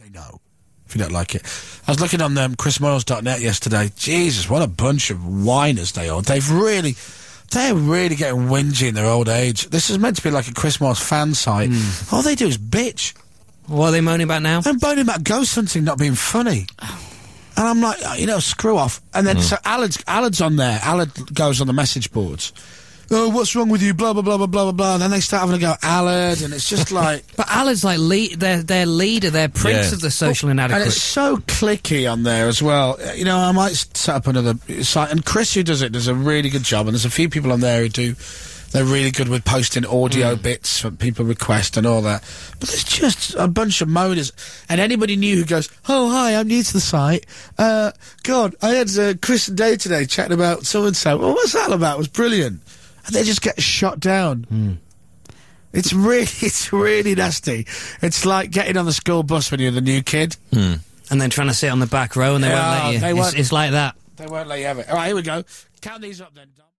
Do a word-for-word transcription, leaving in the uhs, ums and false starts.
know if you don't like it. I was looking on um, chris moyles dot net yesterday. Jesus, what a bunch of whiners they are. They've really... They're really getting whingy in their old age. This is meant to be like a Chris Moyles fan site. Mm. All they do is bitch. What are they moaning about now? They're moaning about ghost hunting not being funny. Oh. And I'm like, you know, screw off. And then, mm. so Alad's, Alad's on there. Alad goes on the message boards. Oh, what's wrong with you? Blah, blah, blah, blah, blah, blah. And then they start having a go at Alad, and it's just like... But Alad's like lead, their, their leader, their prince yeah. of the social well, inadequate. And it's so clicky on there as well. You know, I might set up another site. And Chris, who does it, does a really good job. And there's a few people on there who do... They're really good with posting audio mm. bits that people request and all that. But there's just a bunch of moaners. And anybody new who goes, oh, hi, I'm new to the site. Uh, God, I had uh, Chris and Dave today chatting about so-and-so. Well, what's that about? It was brilliant. And they just get shot down. Mm. It's really, it's really nasty. It's like getting on the school bus when you're the new kid. Mm. And then trying to sit on the back row and they yeah, won't let you. They it's, won't, it's like that. They won't let you have it. All right, here we go. Count these up then, Dom.